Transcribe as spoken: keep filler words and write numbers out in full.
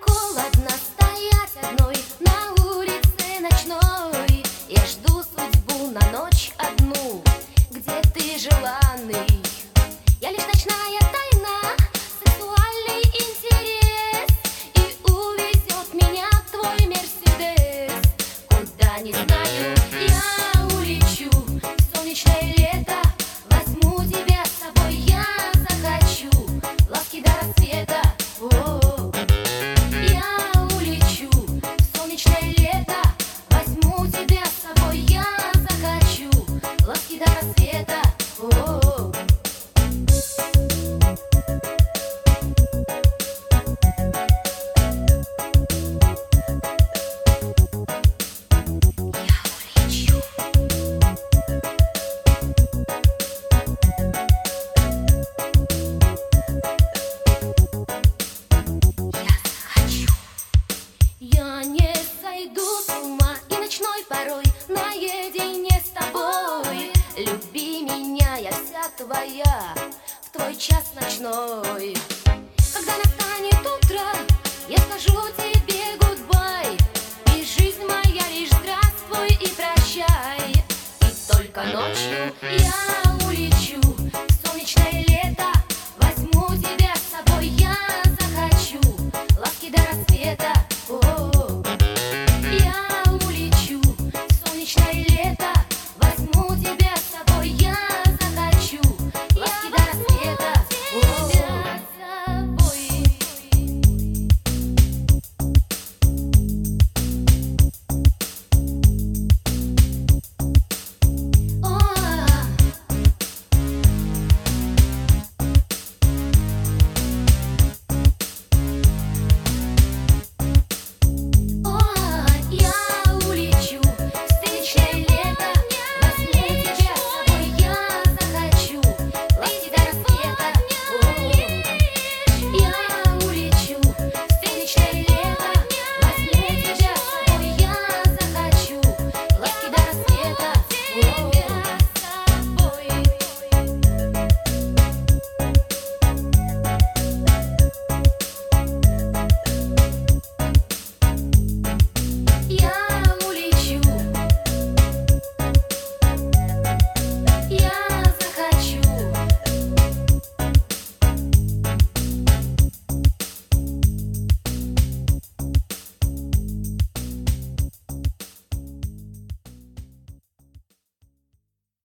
холодно стоять одной на улице ночной. Я жду судьбу на ночь одну, где ты желанный. Я лишь ночная тайна, сексуальный интерес, и увезет меня твой Мерседес. Куда не знаю, я улечу в солнечное лето. Возьму тебя с собой, я захочу ласки до рассвета. О-о-о. Я улечу в солнечное лето. Возьму тебя с собой, я захочу ласки до рассвета. О-о-о. Я не сойду с ума и ночной порой наедине с тобой. Люби меня, я вся твоя в твой час ночной.